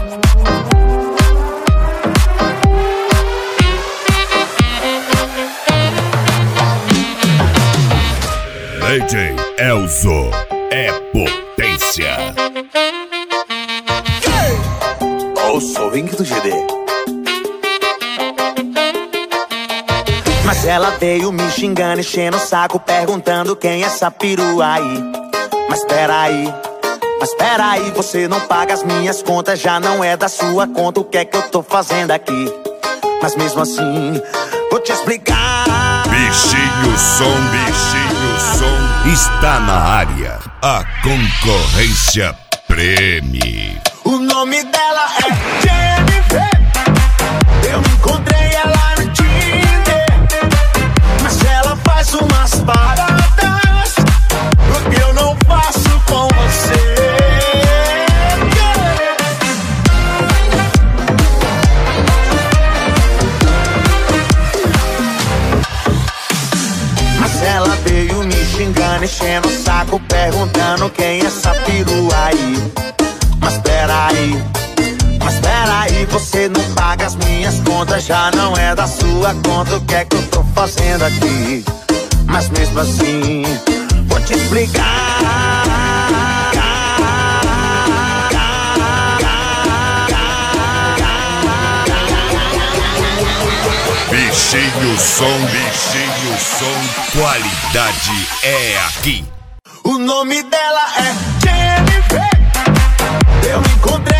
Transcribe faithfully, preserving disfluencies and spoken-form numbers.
D J Elzo é potência. Eu sou o Vink do G D. Mas ela veio me xingando, enchendo o saco, perguntando quem é essa perua aí. Mas peraí, mas peraí, você não paga as minhas contas, já não é da sua conta, o que é que eu tô fazendo aqui? Mas mesmo assim, vou te explicar. Bichinho som, bichinho som, está na área. A concorrência preme. O nome dela é Jennifer. Eu encontrei ela no Tinder, mas ela faz umas paradas que eu não faço com você. Mas ela veio me xingando, enchendo o saco, perguntando quem é essa perua aí. Mas peraí, mas peraí, você não paga as minhas contas, já não é da sua conta, o que é que eu tô fazendo aqui? Mas mesmo assim, vou te explicar. Bichinho som, bichinho som, qualidade é aqui. O nome dela é Jennifer. Eu encontrei